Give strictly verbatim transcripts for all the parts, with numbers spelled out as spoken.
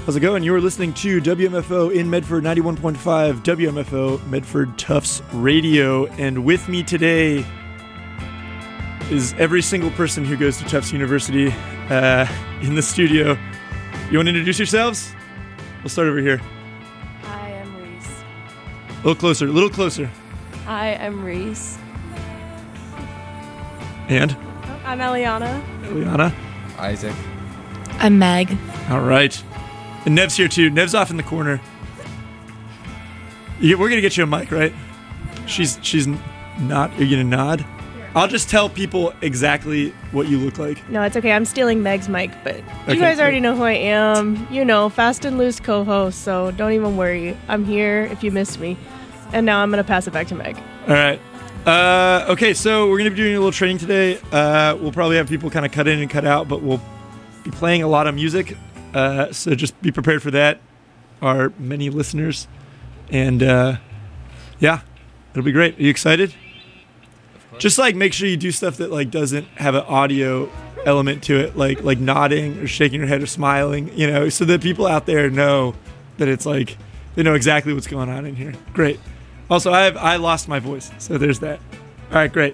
How's it going? You are listening to W M F O in Medford, ninety-one point five W M F O, Medford Tufts Radio. And with me today is every single person who goes to Tufts University uh, in the studio. You want to introduce yourselves? We'll start over here. I am Reese. A little closer, a little closer. I am Reese. And? I'm Eliana. Eliana. Isaac. I'm Meg. All right. And Nev's here too. Nev's off in the corner. You, we're going to get you a mic, right? She's she's not. Are you going to nod? I'll just tell people exactly what you look like. No, it's okay. I'm stealing Meg's mic, but Okay, you guys good. already know who I am. You know, fast and loose co-host, so don't even worry. I'm here if you missed me. And now I'm going to pass it back to Meg. All right. Uh, okay, so we're going to be doing a little training today. Uh, we'll probably have people kind of cut in and cut out, but we'll be playing a lot of music. Uh, so just be prepared for that, our many listeners. And uh, yeah, it'll be great. Are you excited? Just like make sure you do stuff that like doesn't have an audio element to it, like like nodding or shaking your head or smiling, you know, so that people out there know that it's like they know exactly what's going on in here. Great. Also, I have I lost my voice, so there's that. All right, great.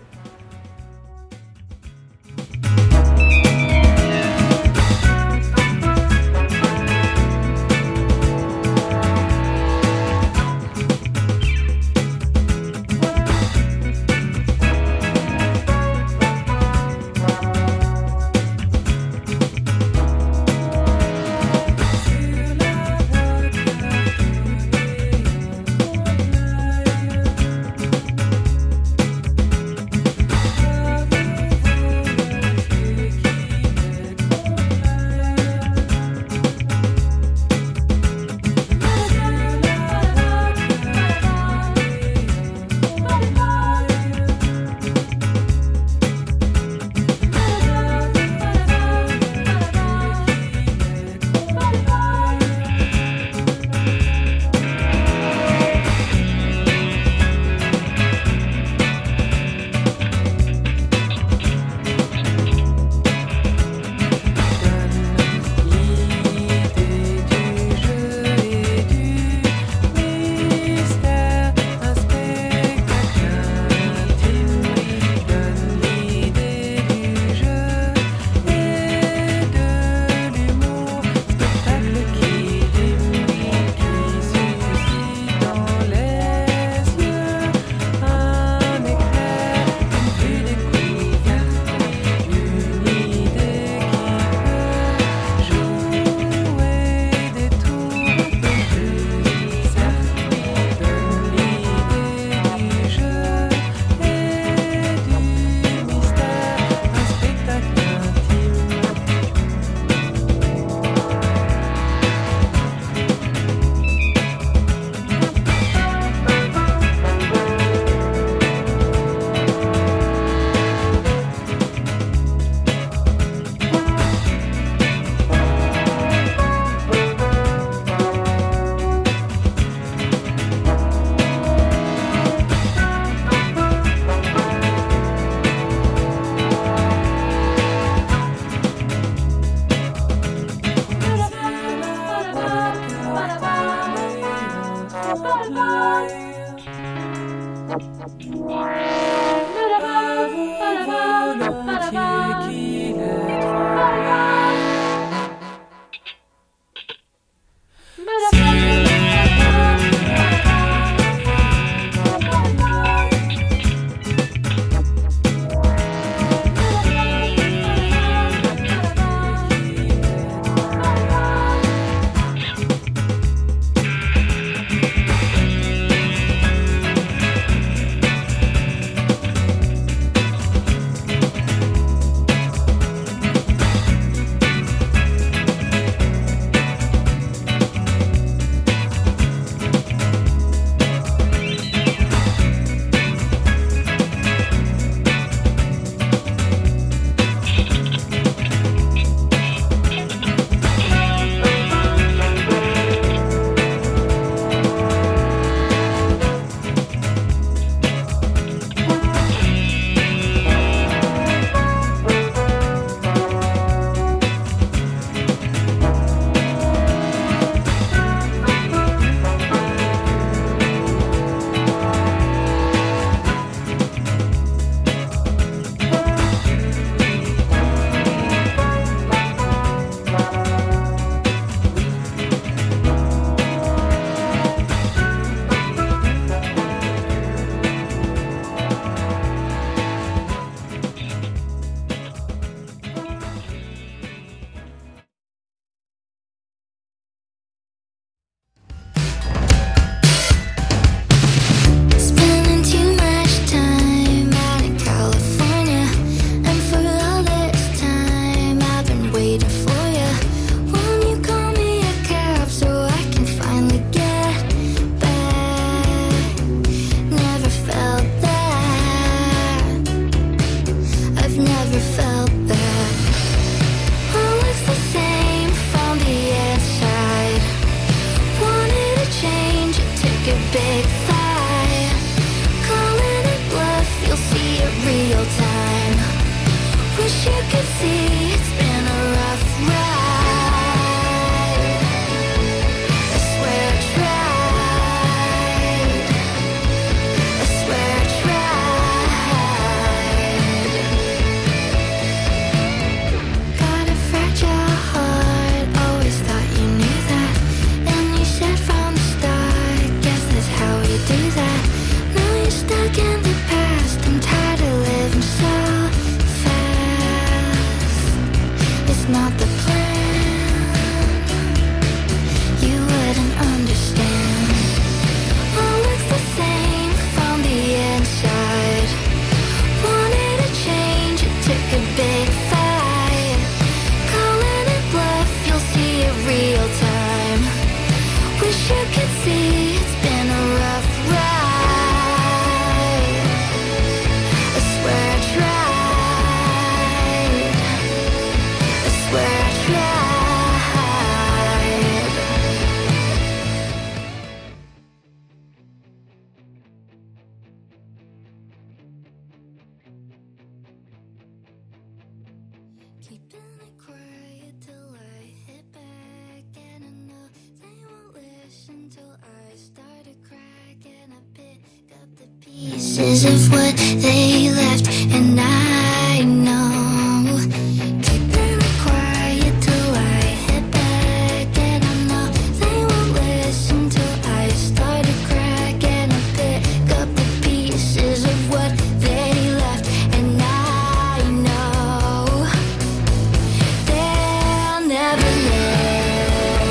Keeping it quiet till I hit back, and I know they won't listen till I start to crack, and I pick up the pieces of what they left, and I know. Keeping it quiet till I hit back, and I know they won't listen till I start to crack, and I pick up the pieces of what they left, and I know. They'll never know.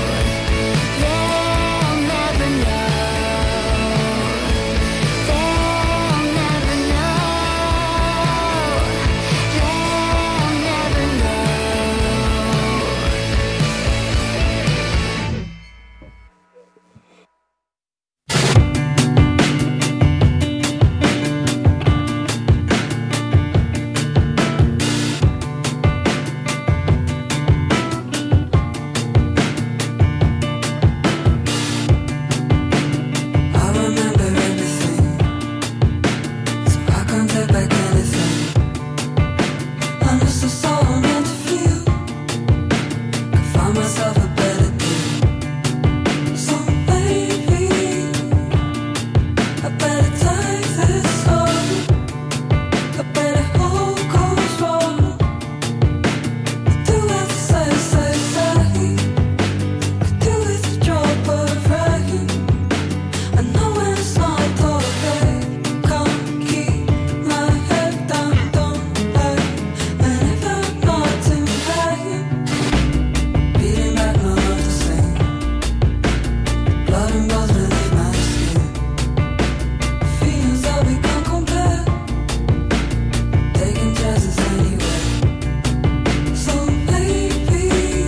They'll never know. They'll never know. They'll never know. I remember everything, so I can't take back anything. Unless I saw I'm meant to feel, can find myself a better deal. So maybe I better take this on. I better hold control. Do as I say, say, say. Could do with a drop of rain. I know when it's not okay. Can't keep my head down, don't lie. And if I'm not in pain, beating back my love to sing. Blood and bones beneath my skin. Feelings that we can't compare. Taking chances anyway. So maybe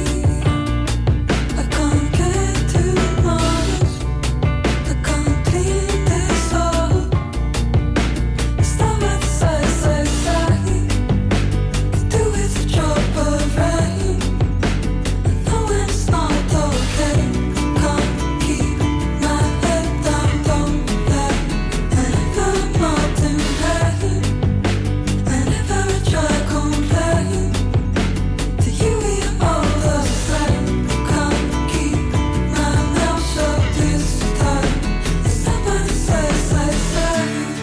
I can't get too much. I can't clean this up. Stop at the side, side, side. Could do with a drop of rain. I know when it's not okay. Can't keep my head down, don't lie. And if I'm not in pain, and if I try complain, to you we are all the same. Can't keep my mouth shut this time. Somebody say, say, say.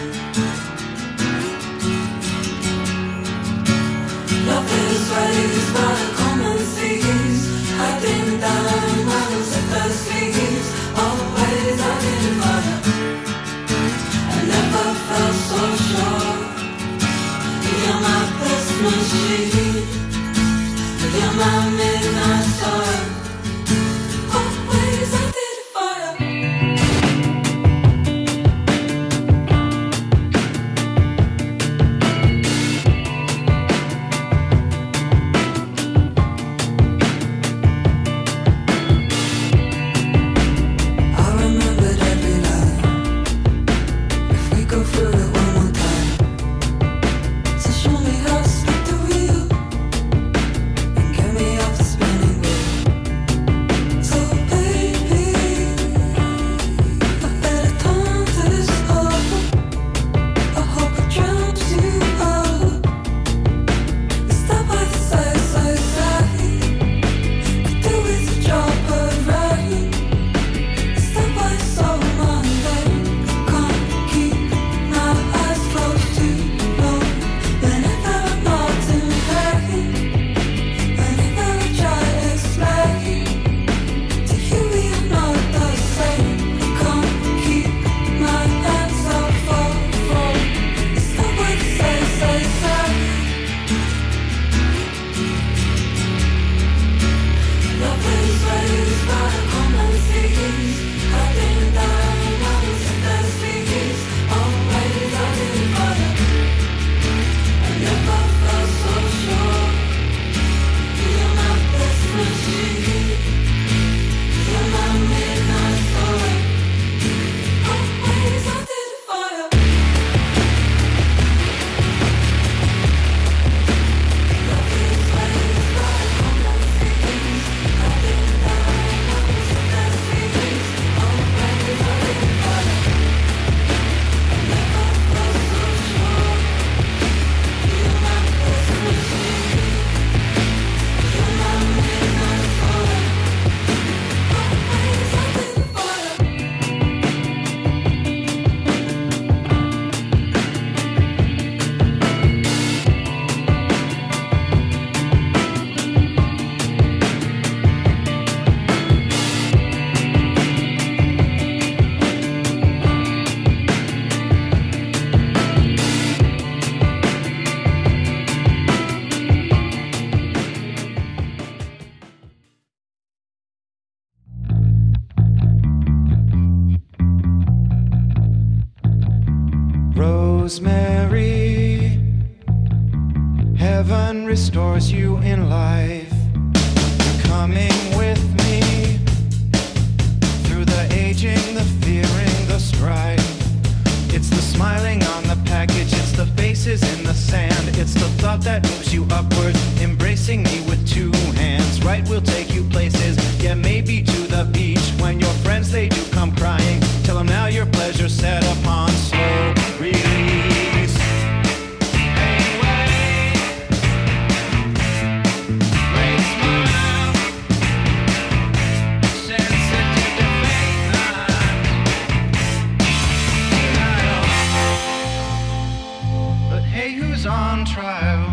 Love is raised by common thieves, hiding down miles at the sleeves. Always I didn't bother. I never felt so sure. You're my best machine. You're my midnight sun. Always I did it for you. I remembered every line. If we go through it one more time, so show me how to speak the real. rosemary. Heaven restores you in life. You're coming with me through the aging, the fearing, the strife. It's the smiling on the package, it's the faces in the sand. It's the thought that moves you upwards, embracing me with two hands. Right, we'll take you places, yeah, maybe to the beach. When your friends, they do come crying, tell them now your pleasure set upon slow release. Hey, wait. Great smile. Sensitive to fate. But hey, who's on trial?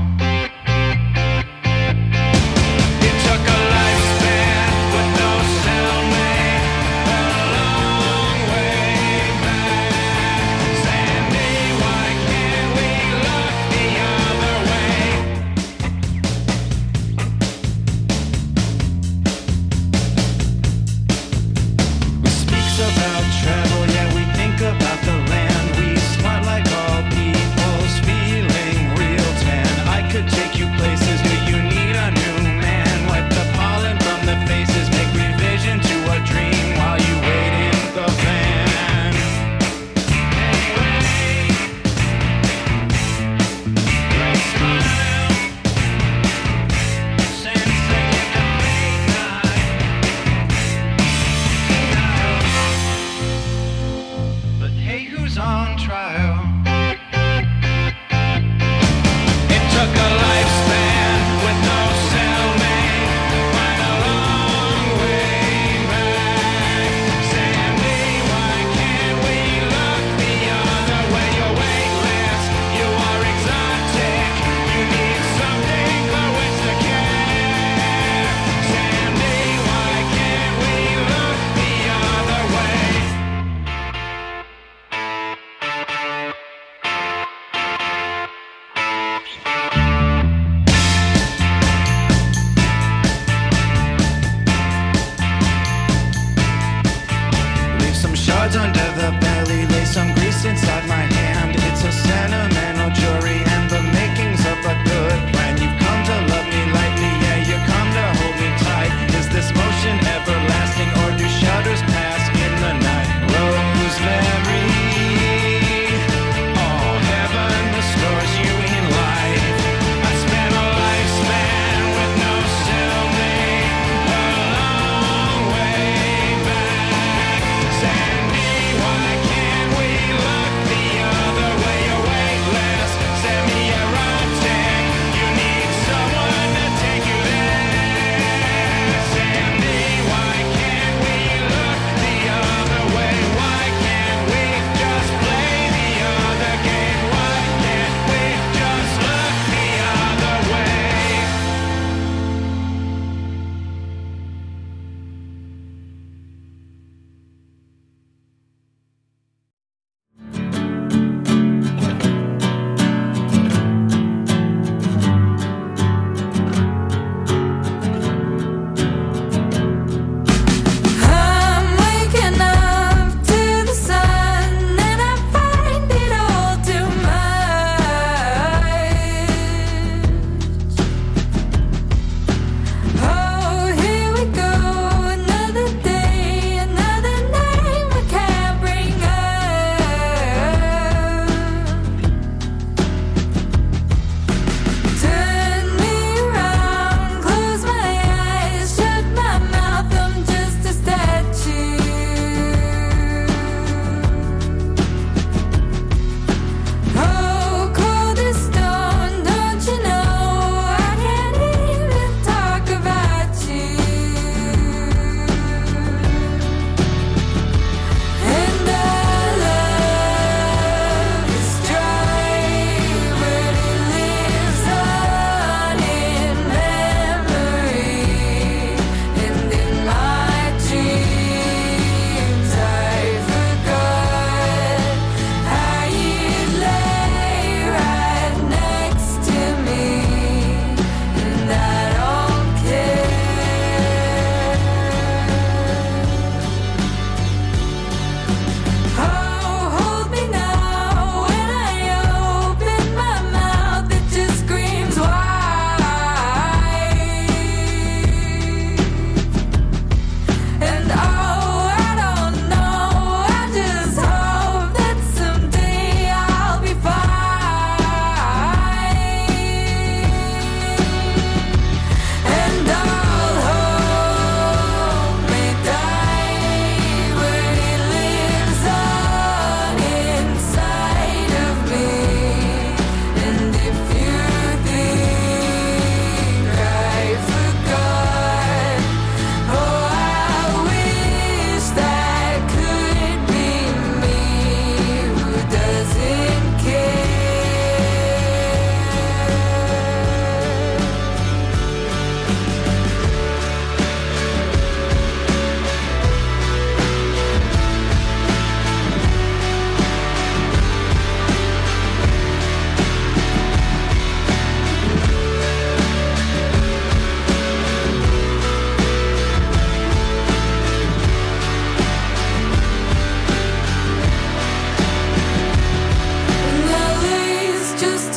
It took a lifespan with no cellmate, a long way back. Sandy, why can't we look the other way? We speaks about travel, yeah, we think about the land. We smart like all people's feeling real tan. I could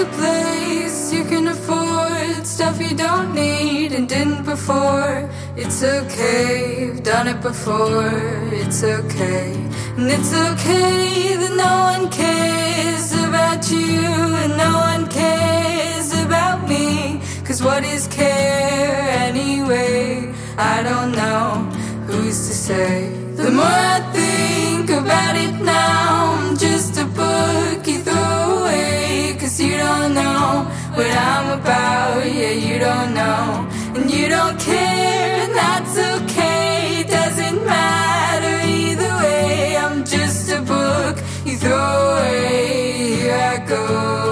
to place you can afford, stuff you don't need and didn't before. It's okay, you've done it before. It's okay, and it's okay that no one cares about you and no one cares about me. Cause what is care anyway? I don't know, who's to say? The more I think about it now, I'm just a book you throw away. Cause you don't know what I'm about, yeah, you don't know. And you don't care, and that's okay. Doesn't matter either way. I'm just a book you throw away. Here I go.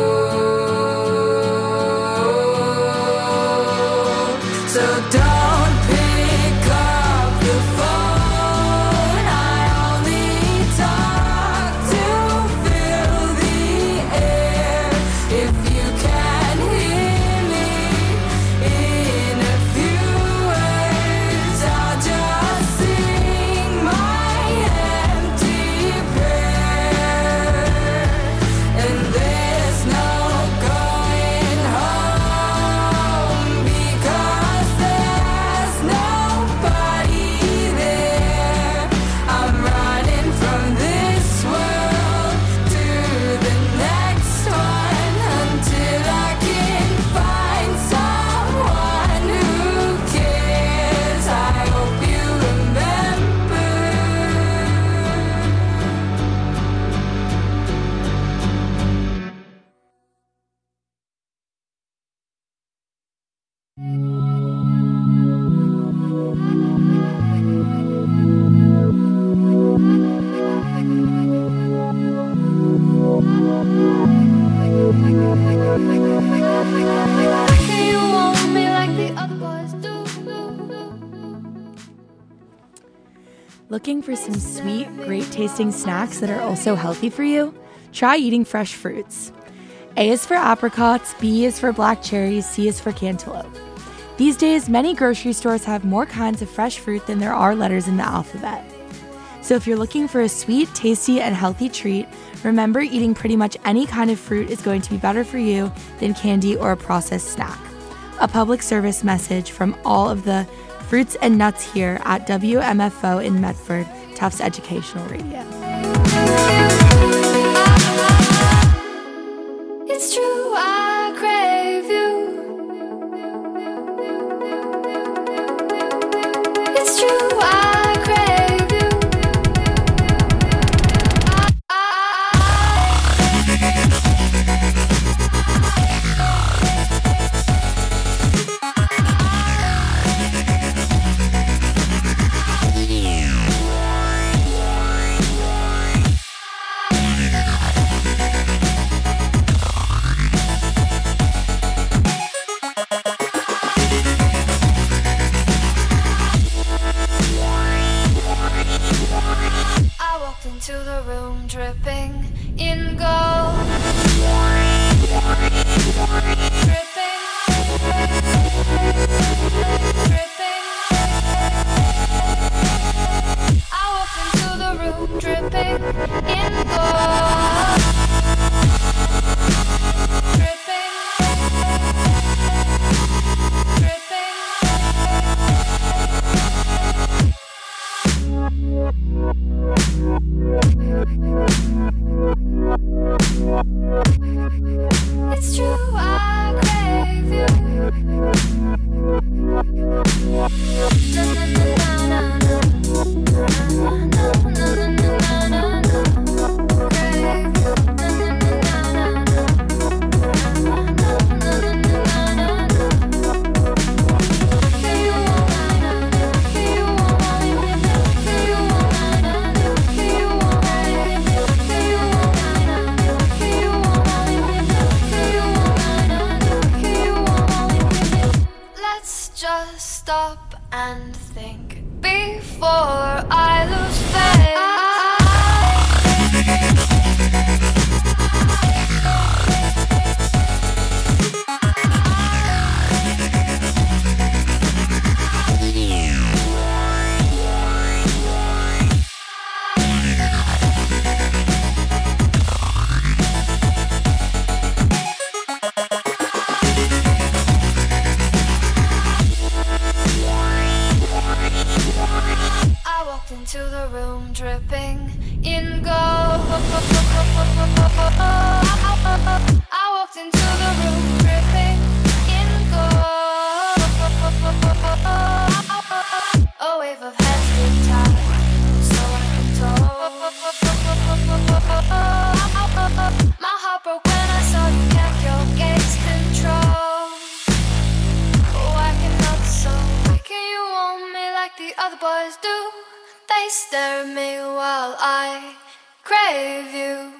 So don't pick up the phone. I only talk to fill the air. If you can hear me in a few words, I'll just sing my empty prayer. And there's no going home because there's nobody there. I'm running from this world to the next one until I can find someone who cares. I hope you remember. You want me like the other boys do. Looking for some sweet, great tasting snacks that are also healthy for you? Try eating fresh fruits. A is for apricots, B is for black cherries, C is for cantaloupe. These days, many grocery stores have more kinds of fresh fruit than there are letters in the alphabet. So if you're looking for a sweet, tasty, and healthy treat, remember eating pretty much any kind of fruit is going to be better for you than candy or a processed snack. A public service message from all of the fruits and nuts here at W M F O in Medford, Tufts Educational Radio. It's true, I crave you. It's true, I crave you. I walked into the room dripping in gold. Dripping, dripping. I walked into the room dripping in gold. Dripping, dripping. It's true, I crave you. Na na na na na na na na na na na. Crave you. Na na na na na na na na na na. Hey, you want na na. Hey, you want na. Hey, you want na na. Hey, you want na. Hey, you want na. Hey, you want Let's just stop and think before I lose faith. like the other boys do. They stare at me while I crave you.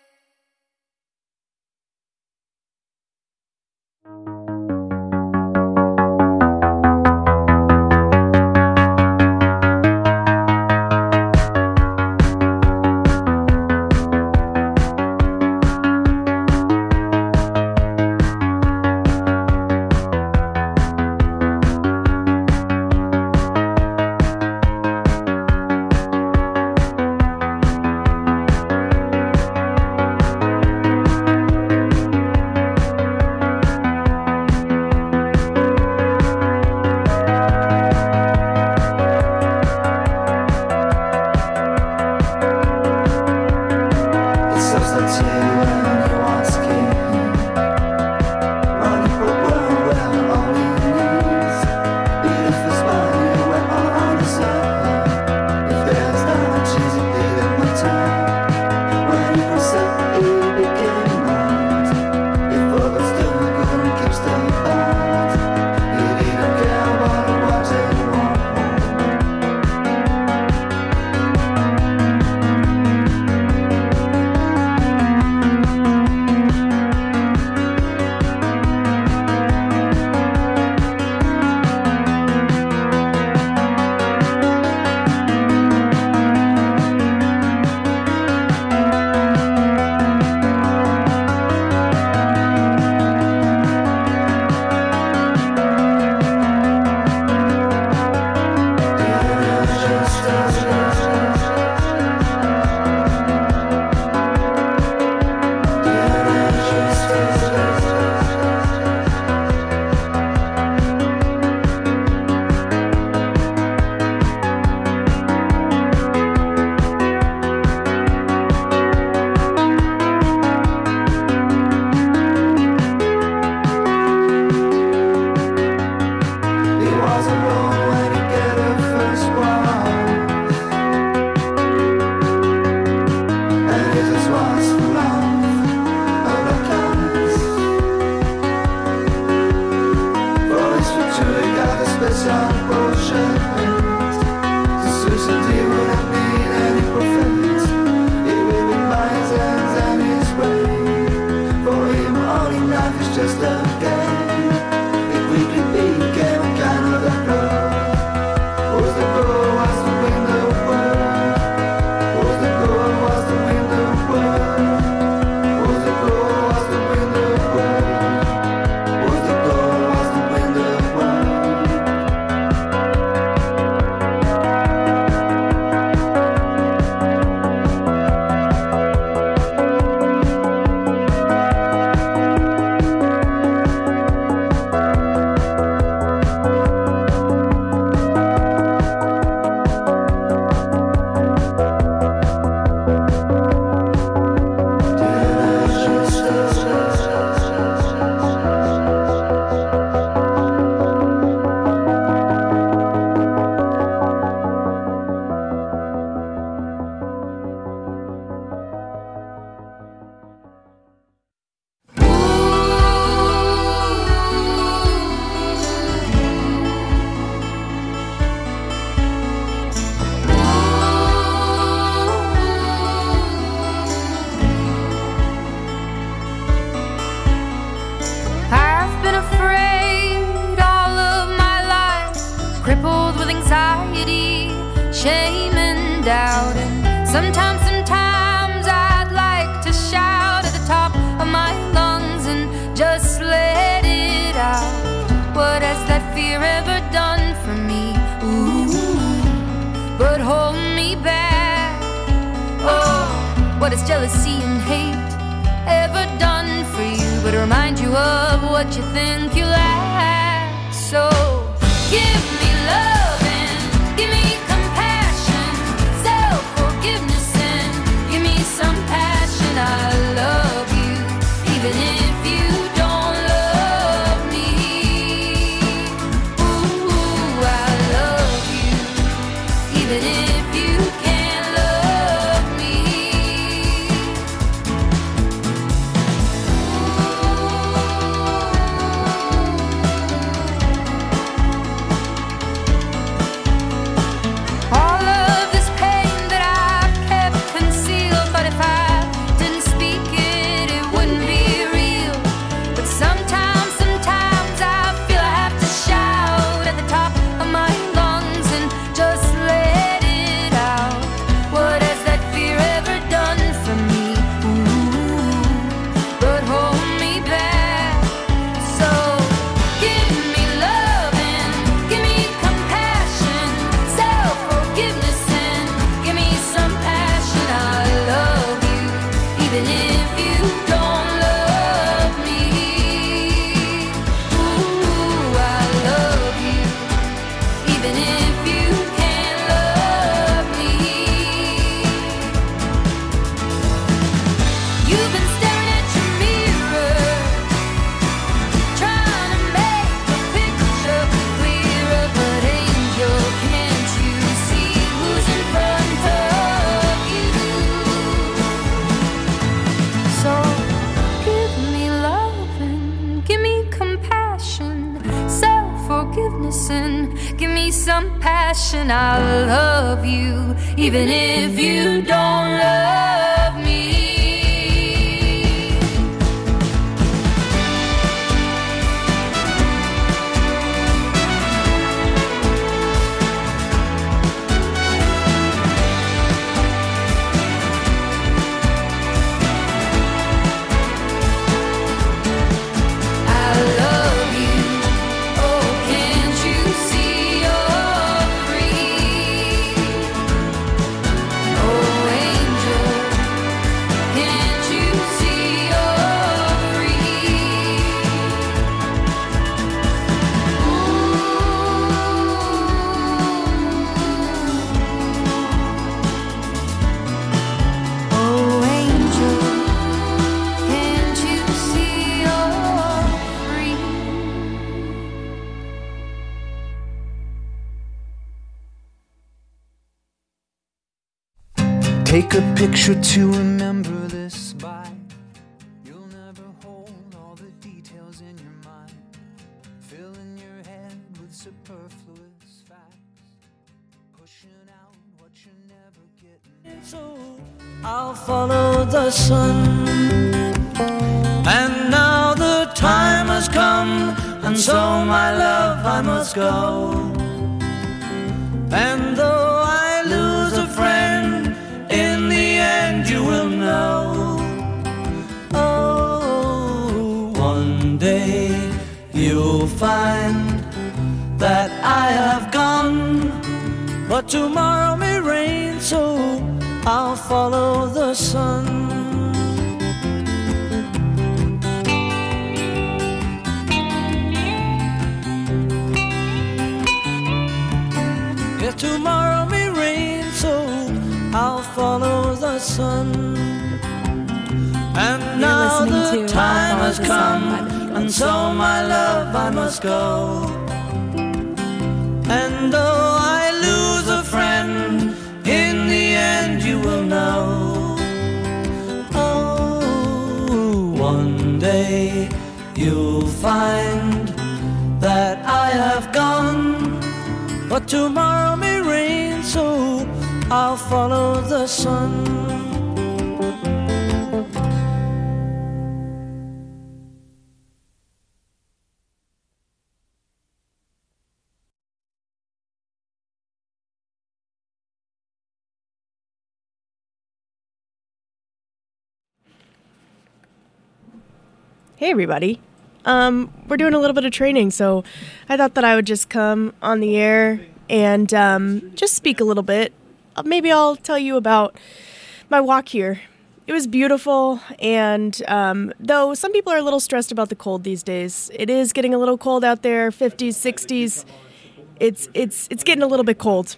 What has jealousy and hate ever done for you but remind you of what you think you lack? So give me love and give me compassion, self-forgiveness and give me some passion. I love you even if you don't love me. Ooh, I love you even if you can't love me. give me some passion, I'll love you, even if you don't love me. Take a picture to remember this by. You'll never hold all the details in your mind. Filling your head with superfluous facts. Pushing out what you're never getting. So I'll follow the sun. And now the time has come. And so my love I must go. And though I lose a friend, in the end you will know. Oh, one day you'll find that I have gone, but tomorrow may rain, so I'll follow the sun. Yeah, tomorrow may rain, so I'll follow the sun. And now the time has come, and so my love I must go. And though I lose a friend, in the end you will know. Oh, one day you'll find that I have gone, but tomorrow may rain, so I'll follow the sun. Hey everybody. Um, we're doing a little bit of training, so I thought that I would just come on the air and um, just speak a little bit. Maybe I'll tell you about my walk here. It was beautiful, and um, though some people are a little stressed about the cold these days, it is getting a little cold out there, fifties, sixties. It's it's it's getting a little bit cold.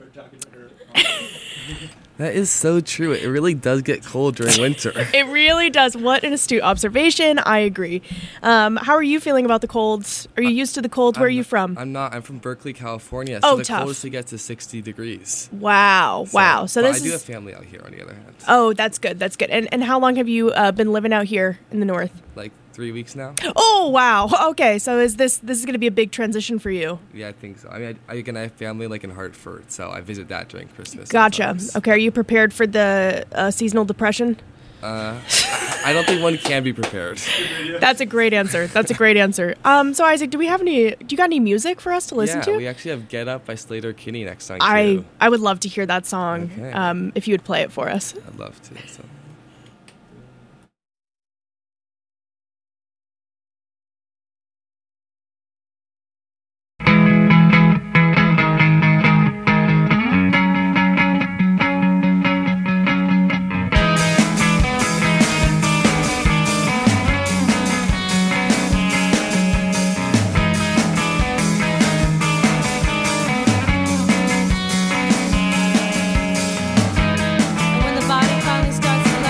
That is so true. It really does get cold during winter. It really does. What an astute observation. I agree. Um, how are you feeling about the colds? Are you used to the cold? Where I'm, are you from? I'm not. I'm from Berkeley, California. So Oh, the tough. coldest it gets is sixty degrees. Wow. So, wow. So but this I do is. have family out here on the other hand. Oh, that's good. That's good. And and how long have you uh, been living out here in the north? Like three weeks now. Oh, wow. Okay. So is this this is going to be a big transition for you? Yeah, I think so. I mean, I, I, again, I have family like in Hartford, so I visit that during Christmas. Gotcha. sometimes. Okay. Are you prepared for the uh, seasonal depression? Uh, I don't think one can be prepared. That's a great answer. That's a great answer. Um. So Isaac, do we have any? Do you got any music for us to listen yeah, to? we actually have "Get Up" by Slater Kinney next time. I too. I would love to hear that song. Okay. Um. If you would play it for us. I'd love to. So. When the body finally starts to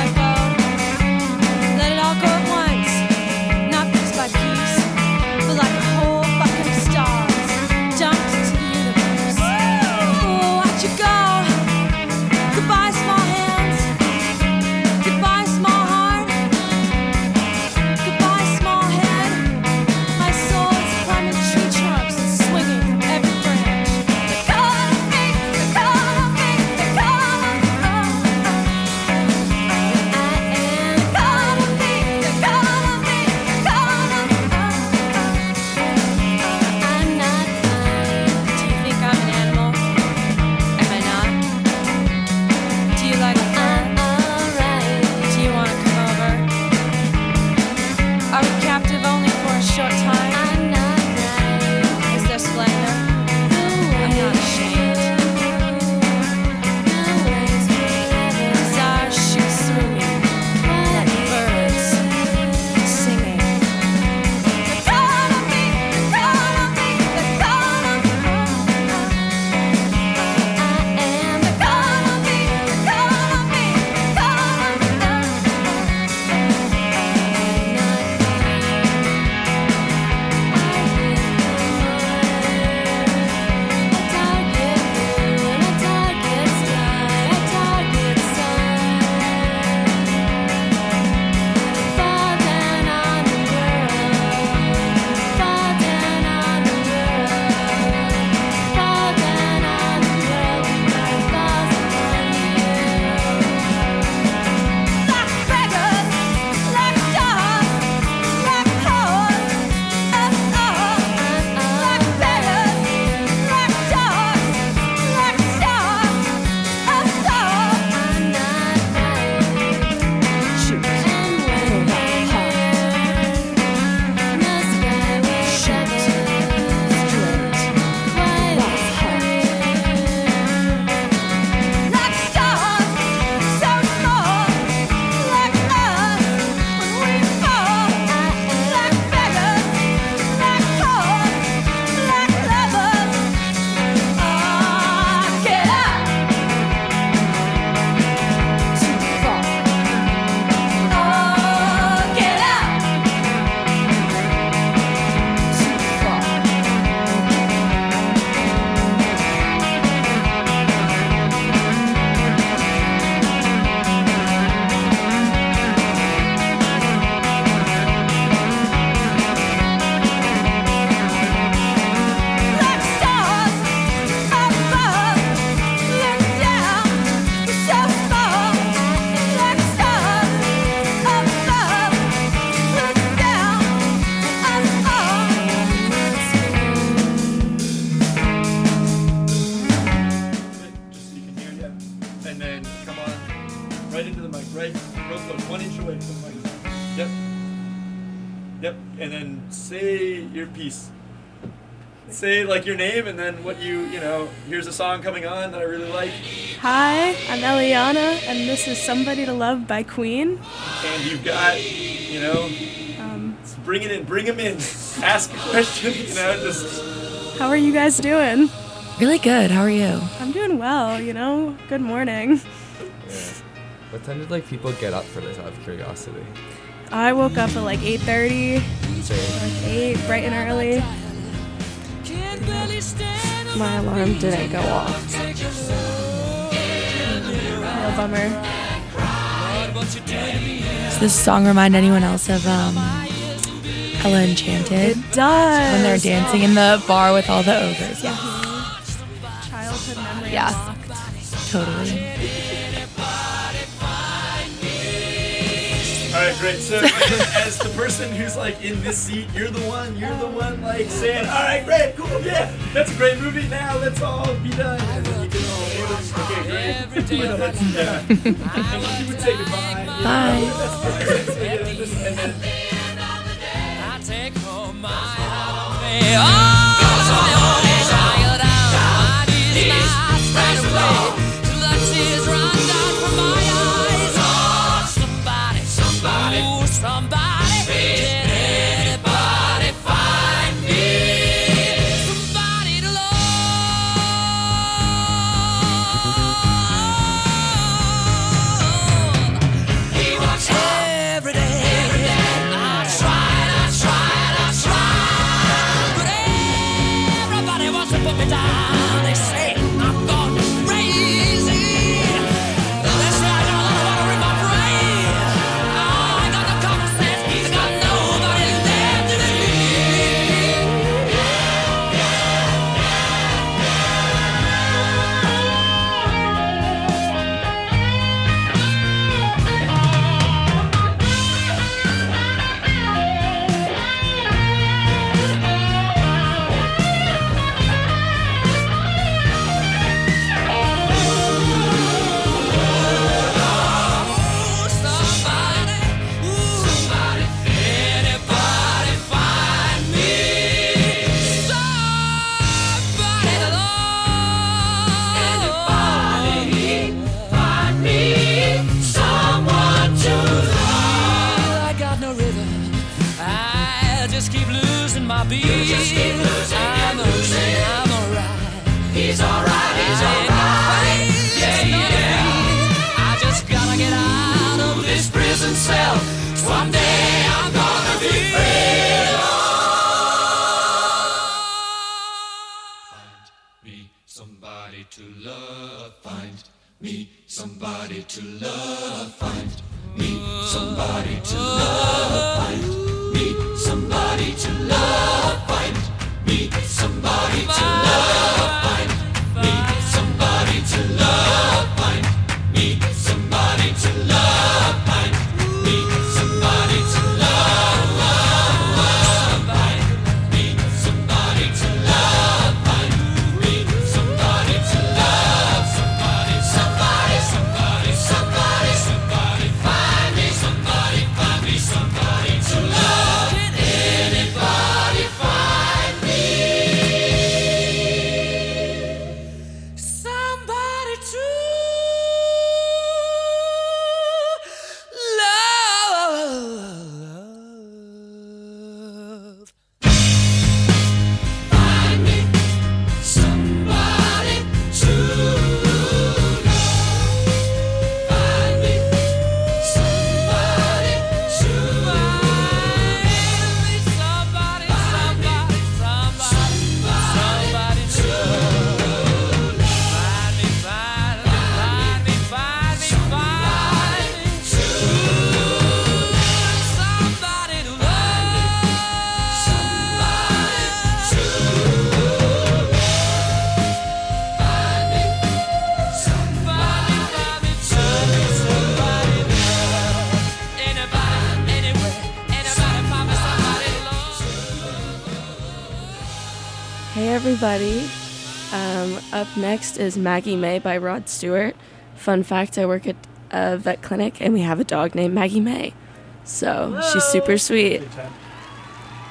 and then say your piece. Say like your name and then what you, you know, here's a song coming on that I really like. Hi, I'm Eliana, and this is Somebody to Love by Queen. And you've got, you know, Um, bring it in, bring them in. Ask a question, you know, just. how are you guys doing? Really good. How are you? I'm doing well, you know. Good morning. Yeah. What time did like people get up for this out of curiosity? I woke up at like eight thirty, Same. like eight, bright and early. My alarm didn't go off. Real bummer. Does this song remind anyone else of um, Ella Enchanted? It does. When they're dancing in the bar with all the ogres. Yeah, Childhood memory. Yeah. unlocked. totally. All right, great. So as the person who's like in this seat, you're the one, you're the one like saying, all right, great, cool, yeah, that's a great movie. Now let's all be done. And then you can all, okay, great. You know, that's, yeah. And then you would say goodbye. you know, Bye. that's perfect. So, you know, just- and then, Hey everybody. Um, up next is Maggie May by Rod Stewart. Fun fact, I work at a vet clinic and we have a dog named Maggie May. So she's super sweet. Good time.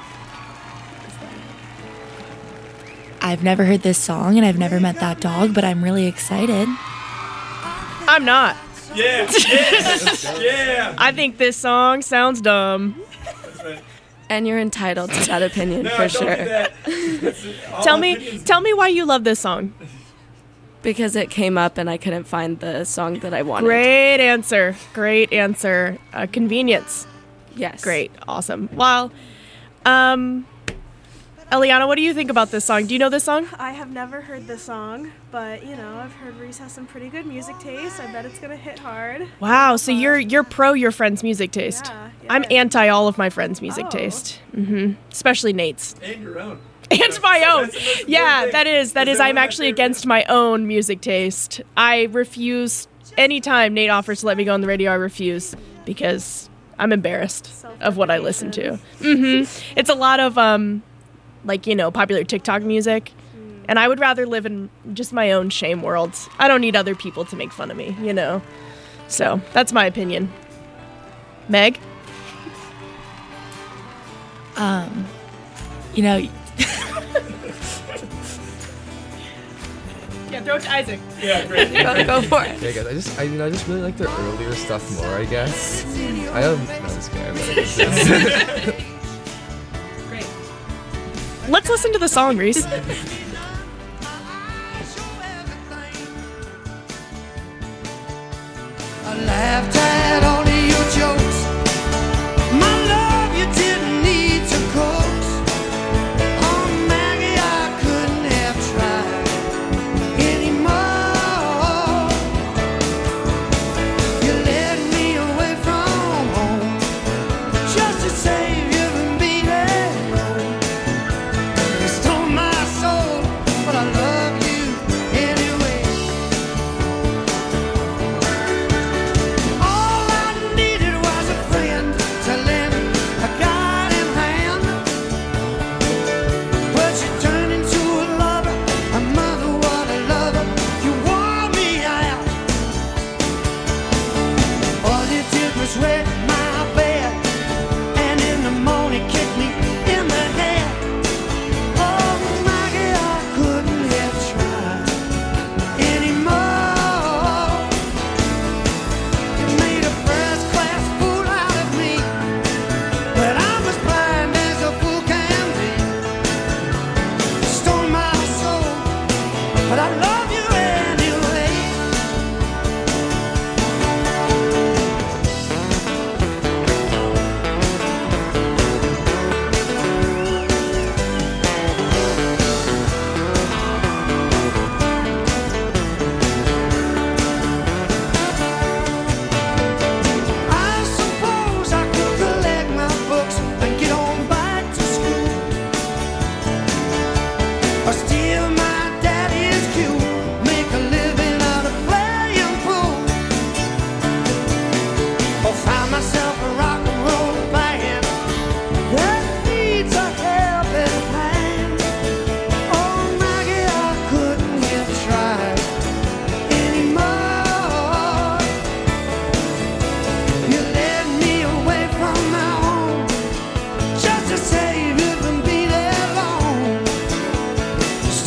I've never heard this song and I've never met that dog, but I'm really excited. I'm not. Yeah, yeah, yeah. I think this song sounds dumb. And you're entitled to that opinion No, for don't sure. do that. That's- all Tell me, opinions- tell me why you love this song. Because it came up and I couldn't find the song that I wanted. Great answer. Great answer. Uh, convenience. Yes. Great. Awesome. Well, um, Eliana, what do you think about this song? Do you know this song? I have never heard this song, but you know, I've heard Reese has some pretty good music taste. I bet it's gonna hit hard. Wow. So you're you're pro your friend's music taste. Yeah, I'm yeah. anti all of my friends' music Oh. taste. hmm Especially Nate's. And your own. And my own. That's- that's the Yeah, thing. that is that Those is. are I'm my actually favorite. against my own music taste. I refuse anytime Nate offers to let me go on the radio. I refuse because I'm embarrassed of what I listen to. hmm It's a lot of um, like you know, popular TikTok music, and I would rather live in just my own shame world. I don't need other people to make fun of me, you know. So that's my opinion. Meg, Um, you know, yeah, throw it to Isaac. Yeah, great. Go, go for it. Yeah, guys, I just, I, you know, I just really like their earlier stuff more, I guess. I don't, no, I'm just kidding. But it's- Great. Let's listen to the song, Reese. I laughed at all of your jokes. My love, you didn't need to coax. Oh, Maggie, I couldn't have tried anymore. You led me away from home just to save you from being alone. You stole my soul, but I love you anyway. All I needed was a friend to lend a guiding hand. But you turned into a lover, a mother, what a lover. You wore me out. All you did was wet my bed, and in the morning kicked me in the head. Oh, Maggie, I couldn't have tried anymore. You made a first-class fool out of me, but I'm as blind as a fool can be. You stole my soul, but I love you anyway. I suppose I could collect my books and get on back to school, or steal my daddy's cue, make a living out of playing pool, or find myself a rock and roll band that needs a helping hand. Oh, Maggie, I couldn't have tried anymore. You led me away from my home just to save you from being alone.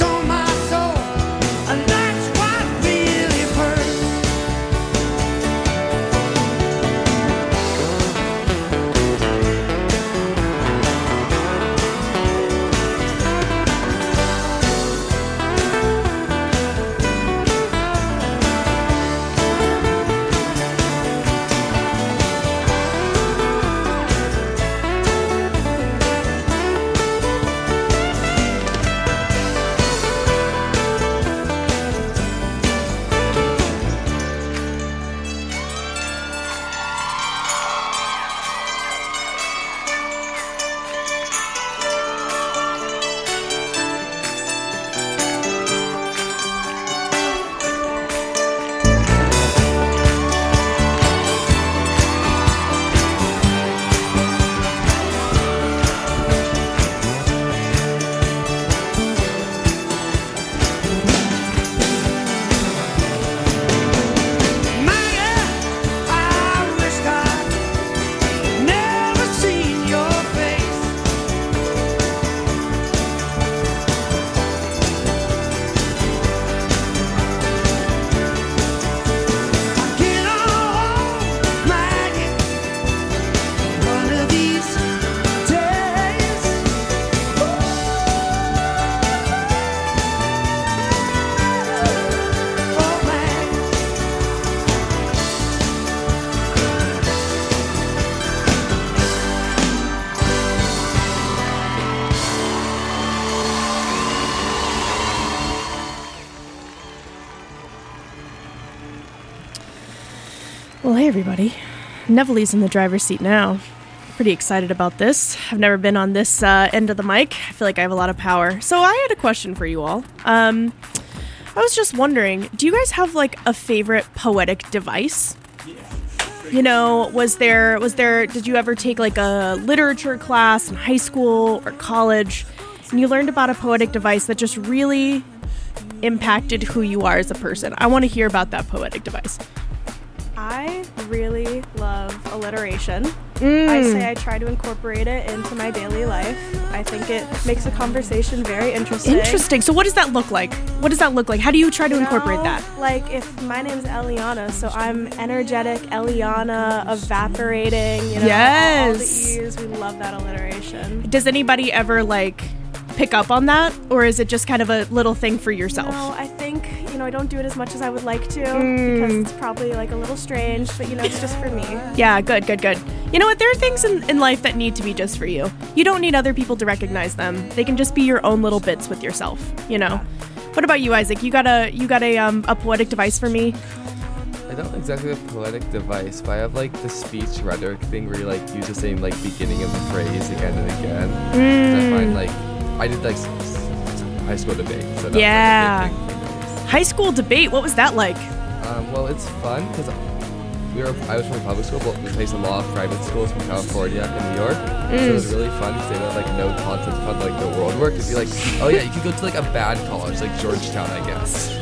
Well, hey, everybody. Neville's in the driver's seat now. Pretty excited about this. I've never been on this uh, end of the mic. I feel like I have a lot of power. So I had a question for you all. Um, I was just wondering, do you guys have like a favorite poetic device? You know, was there, was there, did you ever take like a literature class in high school or college and you learned about a poetic device that just really impacted who you are as a person? I want to hear about that poetic device. I really love alliteration. Mm. I say I try to incorporate it into my daily life. I think it makes a conversation very interesting. Interesting. So what does that look like? What does that look like? How do you try to You incorporate know, that? Like if my name's Eliana, so I'm energetic, Eliana, evaporating, you know, all, all the Yes. E's. We love that alliteration. Does anybody ever like pick up on that, or is it just kind of a little thing for yourself? No, I think, you know, I don't do it as much as I would like to Mm. because it's probably like a little strange, but you know, it's just for me. Yeah, good, good, good. You know what? There are things in, in life that need to be just for you. You don't need other people to recognize them. They can just be your own little bits with yourself, you know? What about you, Isaac? You got a you got a um a poetic device for me? I don't exactly have a poetic device, but I have like the speech rhetoric thing where you like use the same like beginning of the phrase again and again. 'Cause I find like I did like s- s- high school debate, so that's Yeah. like a big thing for me. High school debate, what was that like? Um, well, it's fun because we were I was from public school, but we placed a lot of private schools from California and New York. So it was really fun because they had like no concept of how like the world worked. It'd be like, oh yeah, you could go to like a bad college like Georgetown, I guess.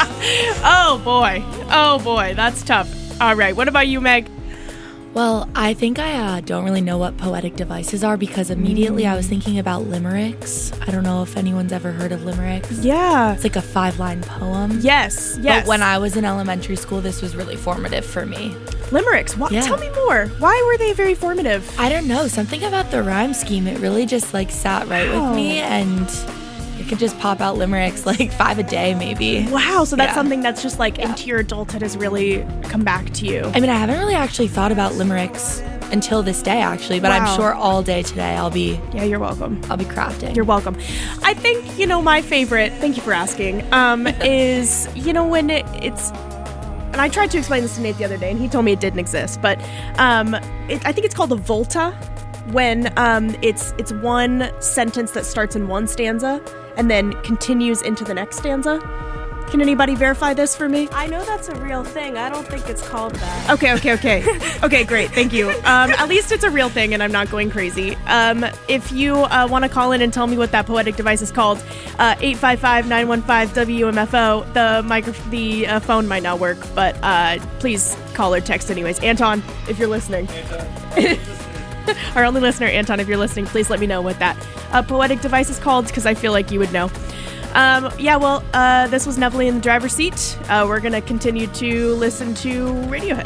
Oh boy. Oh boy, that's tough. All right, what about you, Meg? Well, I think I uh, don't really know what poetic devices are because immediately I was thinking about limericks. I don't know if anyone's ever heard of limericks. Yeah. It's like a five-line poem. Yes, yes. But when I was in elementary school, this was really formative for me. Limericks, wha- Yeah. tell me more. Why were they very formative? I don't know, something about the rhyme scheme, it really just like sat right Wow. with me, and you could just pop out limericks like five a day maybe. Wow, so that's Yeah. something that's just like Yeah. into your adulthood has really come back to you. I mean, I haven't really actually thought about limericks until this day actually, but Wow. I'm sure all day today I'll be Yeah, you're welcome. I'll be crafting. You're welcome. I think, you know, my favorite, thank you for asking, um, is, you know, when it, it's, and I tried to explain this to Nate the other day, and he told me it didn't exist, but um, it, I think it's called a volta, when um, it's it's one sentence that starts in one stanza and then continues into the next stanza. Can anybody verify this for me? I know that's a real thing. I don't think it's called that. Okay, okay, okay. Okay, great. Thank you. Um, at least it's a real thing and I'm not going crazy. Um, if you uh, want to call in and tell me what that poetic device is called, uh, eight five five, nine one five, W M F O. The micro- the uh, phone might not work, but uh, please call or text anyways. Anton, if you're listening. Our only listener, Anton, if you're listening, please let me know what that uh, poetic device is called, because I feel like you would know. Um, yeah, well, uh, this was Neville in the driver's seat. Uh, we're going to continue to listen to Radiohead.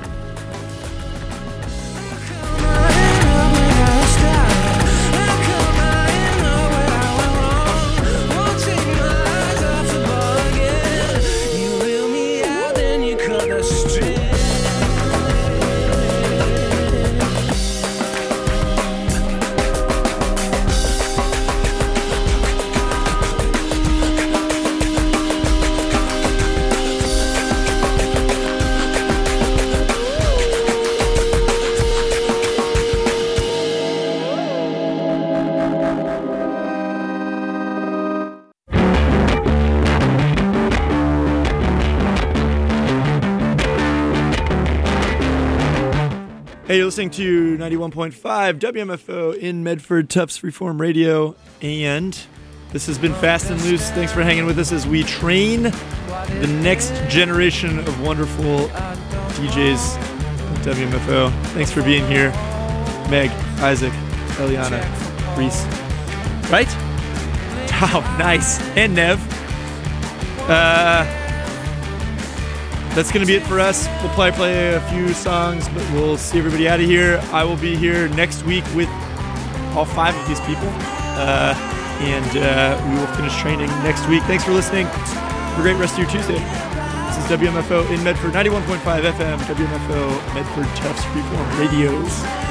Hey, you're listening to ninety-one point five W M F O in Medford, Tufts Freeform Radio, and this has been Fast and Loose. Thanks for hanging with us as we train the next generation of wonderful D Js at W M F O. Thanks for being here, Meg, Isaac, Eliana, Reese. Right? Oh, nice. And Nev. Uh... That's going to be it for us. We'll probably play a few songs, but we'll see everybody out of here. I will be here next week with all five of these people. Uh, and uh, we will finish training next week. Thanks for listening. Have a great rest of your Tuesday. This is W M F O in Medford, ninety-one point five F M, W M F O Medford Tufts Freeform Radios.